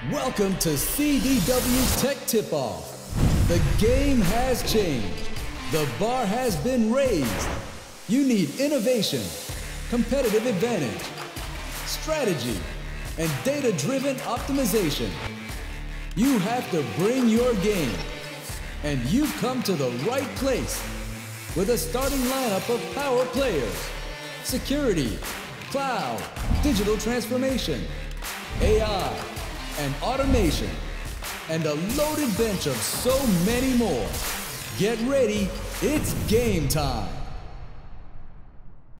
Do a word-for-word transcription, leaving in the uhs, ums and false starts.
Welcome to C D W Tech Tip-Off. The game has changed. The bar has been raised. You need innovation, competitive advantage, strategy, and data-driven optimization. You have to bring your game. And you've come to the right place with a starting lineup of power players, security, cloud, digital transformation, A I, and automation, and a loaded bench of so many more. Get ready, it's game time.